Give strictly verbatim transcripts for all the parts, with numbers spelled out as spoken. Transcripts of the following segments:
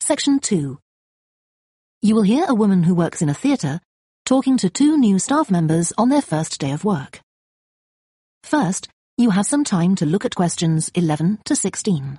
Section two. You will hear a woman who works in a theatre talking to two new staff members on their first day of work. First, you have some time to look at questions eleven to sixteen.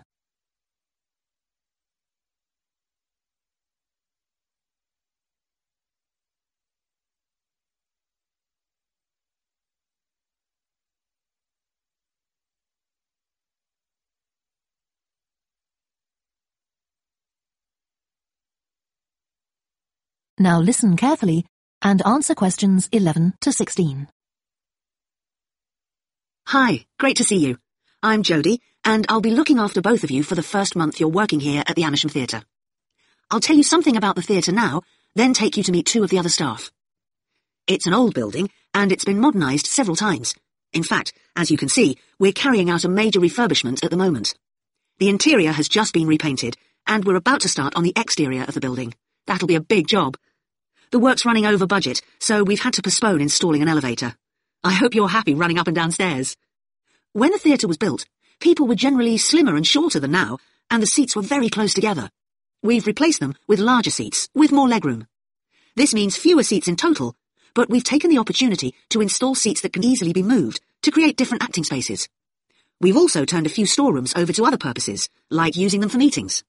Now listen carefully and answer questions eleven to sixteen. Hi, great to see you. I'm Jodie, and I'll be looking after both of you for the first month you're working here at the Amersham Theatre. I'll tell you something about the theatre now, then take you to meet two of the other staff. It's an old building, and it's been modernised several times. In fact, as you can see, we're carrying out a major refurbishment at the moment. The interior has just been repainted, and we're about to start on the exterior of the building. That'll be a big job. The work's running over budget, so we've had to postpone installing an elevator. I hope you're happy running up and down stairs. When the theatre was built, people were generally slimmer and shorter than now, and the seats were very close together. We've replaced them with larger seats, with more legroom. This means fewer seats in total, but we've taken the opportunity to install seats that can easily be moved to create different acting spaces. We've also turned a few storerooms over to other purposes, like using them for meetings.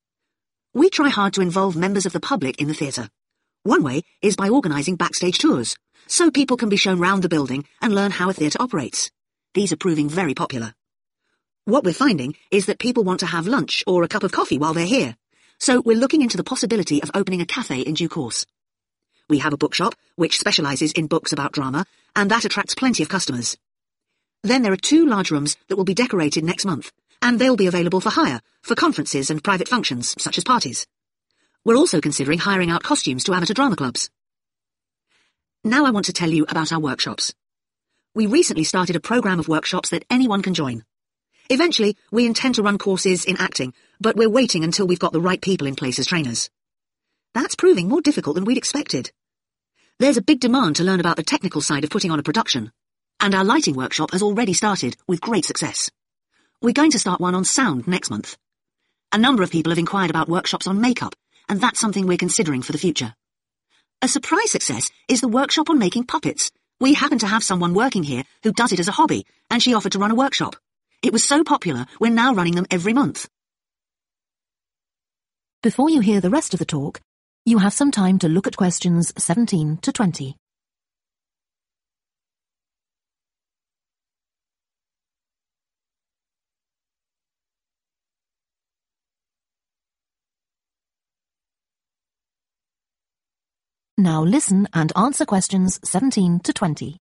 We try hard to involve members of the public in the theatre. One way is by organising backstage tours, so people can be shown round the building and learn how a theatre operates. These are proving very popular. What we're finding is that people want to have lunch or a cup of coffee while they're here, so we're looking into the possibility of opening a cafe in due course. We have a bookshop, which specialises in books about drama, and that attracts plenty of customers. Then there are two large rooms that will be decorated next month, and they'll be available for hire, for conferences and private functions, such as parties. We're also considering hiring out costumes to amateur drama clubs. Now I want to tell you about our workshops. We recently started a programme of workshops that anyone can join. Eventually, we intend to run courses in acting, but we're waiting until we've got the right people in place as trainers. That's proving more difficult than we'd expected. There's a big demand to learn about the technical side of putting on a production, and our lighting workshop has already started with great success. We're going to start one on sound next month. A number of people have inquired about workshops on makeup, and that's something we're considering for the future. A surprise success is the workshop on making puppets. We happen to have someone working here who does it as a hobby, and she offered to run a workshop. It was so popular, we're now running them every month. Before you hear the rest of the talk, you have some time to look at questions seventeen to twenty. Now listen and answer questions seventeen to twenty.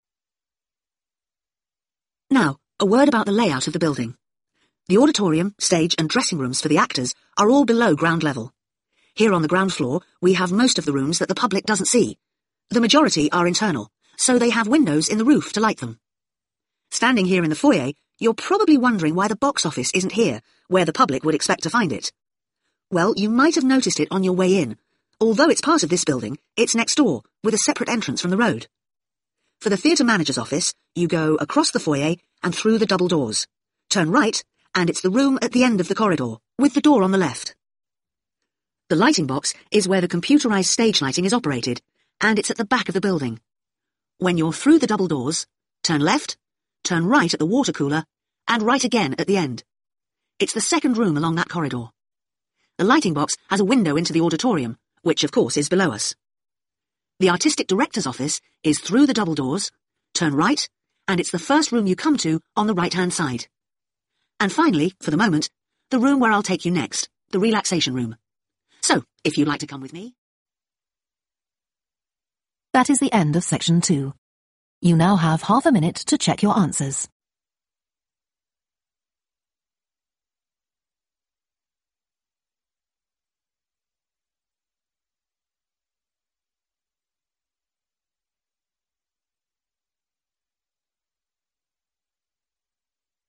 Now, a word about the layout of the building. The auditorium, stage and dressing rooms for the actors are all below ground level. Here on the ground floor, we have most of the rooms that the public doesn't see. The majority are internal, so they have windows in the roof to light them. Standing here in the foyer, you're probably wondering why the box office isn't here, where the public would expect to find it. Well, you might have noticed it on your way in. Although it's part of this building, it's next door, with a separate entrance from the road. For the theatre manager's office, you go across the foyer and through the double doors. Turn right, and it's the room at the end of the corridor, with the door on the left. The lighting box is where the computerised stage lighting is operated, and it's at the back of the building. When you're through the double doors, turn left, turn right at the water cooler, and right again at the end. It's the second room along that corridor. The lighting box has a window into the auditorium, which of course is below us. The artistic director's office is through the double doors, turn right, and it's the first room you come to on the right-hand side. And finally, for the moment, the room where I'll take you next, the relaxation room. So, if you'd like to come with me. That is the end of section two. You now have half a minute to check your answers.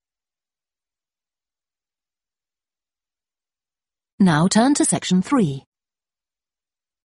Now turn to section three.